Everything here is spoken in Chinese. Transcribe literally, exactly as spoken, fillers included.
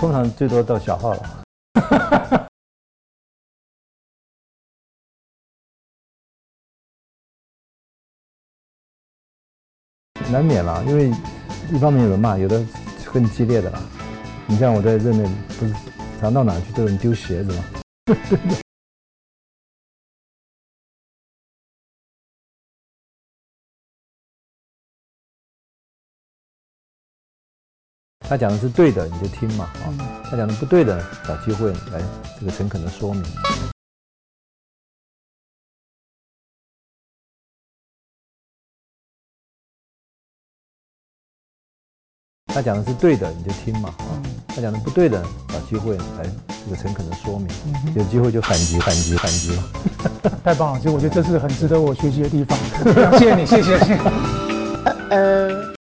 通常最多到小号了。难免啦，因为一方面有人骂，有的更激烈的啦。你像我在任内，不是常到哪去都有人丢鞋子吗？他讲的是对的，你就听嘛，啊、哦，他讲的不对的，找机会来这个诚恳的说明。他讲的是对的，你就听嘛，啊、哦，他讲的不对的，找机会来这个诚恳的说明，有机会就反击，反击，反击嘛。 太棒了，其实我觉得这是很值得我学习的地方。谢谢你，谢谢，谢谢。呃。